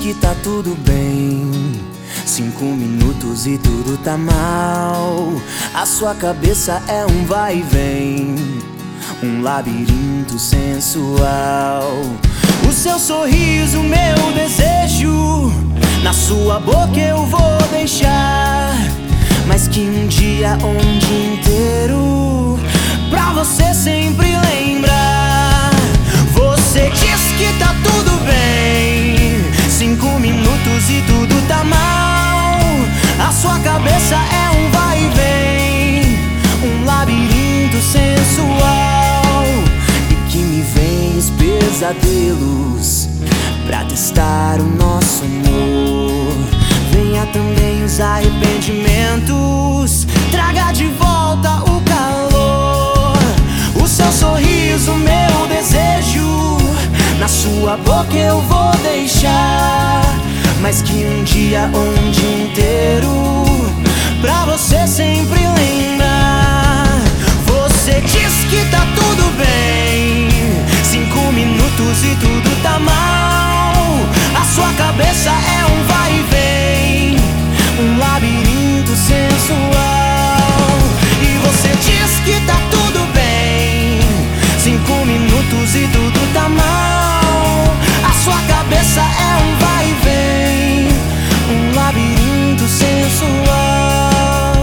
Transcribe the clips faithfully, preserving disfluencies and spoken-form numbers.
que tá tudo bem. Cinco minutos e tudo tá mal. A sua cabeça é um vai e vem, um labirinto sensual. O seu sorriso, meu desejo, na sua boca eu vou deixar. Mas que um dia, um dia inteiro, pra você sempre lembrar. Você diz que tá tudo bem, cinco minutos e tudo tá mal. A sua cabeça é um vai e vem, um labirinto sensual. E que me vem os pesadelos pra testar o nosso amor. Venha também os arrependimentos, traga de volta o calor. O seu sorriso, meu desejo, na sua boca eu vou deixar. Mas que um dia, um dia inteiro, pra você sempre lembrar. Você diz que tá tudo bem, cinco minutos e tudo tá mal. A sua cabeça é um vai e vem, um labirinto sensual. E você diz que tá tudo bem, cinco minutos e tudo tá mal. A sua cabeça é um vai e vem, um labirinto sensual.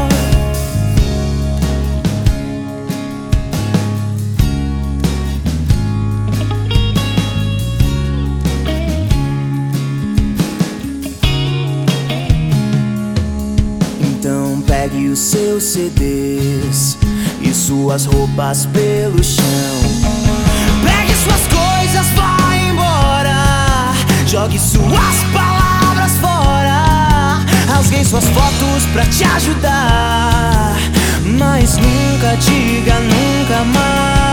Então pegue os seus C Ds e suas roupas pelo chão. Pegue suas coisas, vá embora. Jogue suas palavras fora. Rasguei suas fotos pra te ajudar, mas nunca diga nunca mais.